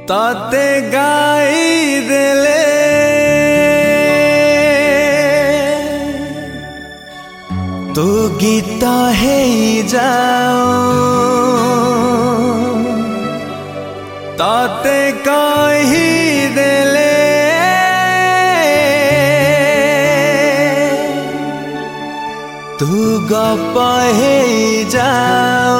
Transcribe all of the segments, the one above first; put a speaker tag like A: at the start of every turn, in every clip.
A: ताते गाई देले तू गीत है जाओ ताते कही देले तू गप है जाओ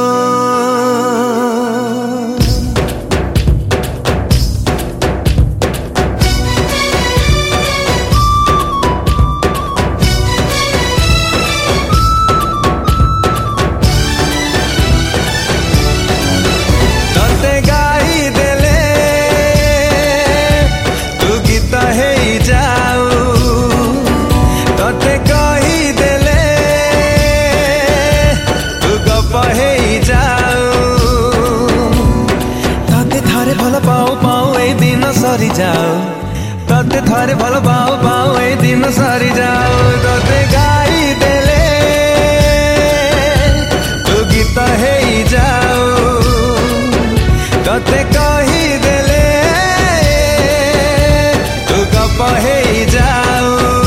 A: सरी जाओ तते थारे भल पाओ पाओ ए दिन सरी जाओ तते गाई देले तू गीत है जाओ तते कही देले तू गप है जाओ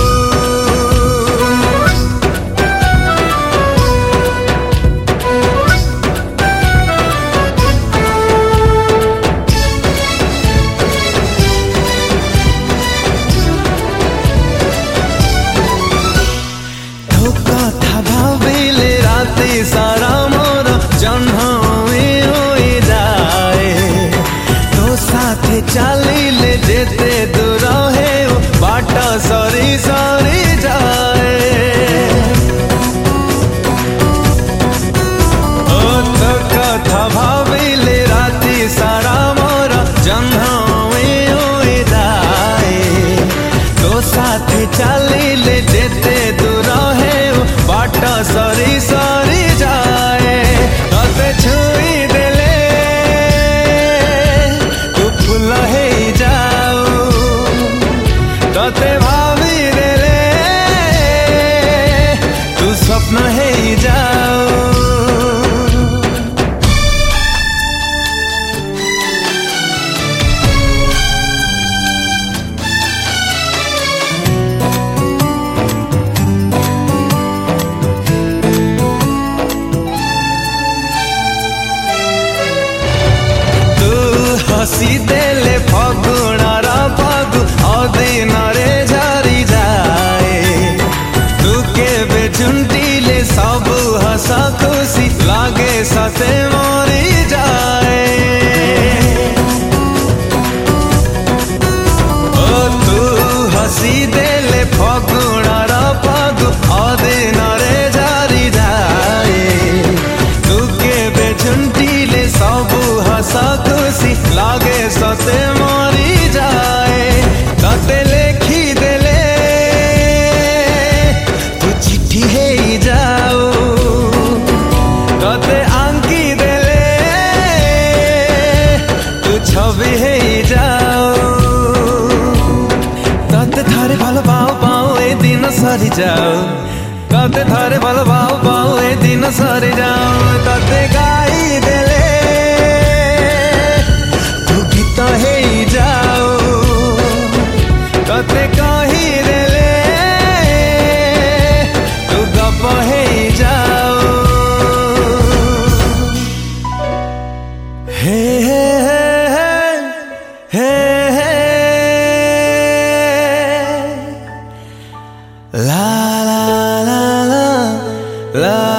A: सारा मोर जन्म हो जाए तो साथे चलिले जेते दूर है बाट सरी सरी जाए ओ तो कथा भाविले राति सारा मोर जन्म हो जाए तो साथे चलिले जेते दूर है बाट सरी सरी जाए तते छुई देले तू फूल है जाओ तते भावी देले तू स्वप्न है जाओ हसी देले फगुणार फगु अदिन रे झरी जाए तू केबे झुंटिले सब हस खुशी लागे सते मरी जाए ओ तू हसी देले फगुणार फगु अदिन रे झरी जाए तू केबे झुंटिले सब हस खुशी लागे सते मरी जाए तते लेखी देले तू चिट्ठी है जाओ तते आंकी देले तू छवि है जाओ तते थारे भल पाओ पाओ ए दिन सरी जाओ तते थारे भल पाओ पाओ ए दिन सरी जाओ तते गाई देले है जाओ तते कही देले तू गप है जाओ हे हे ला ला ला ला ला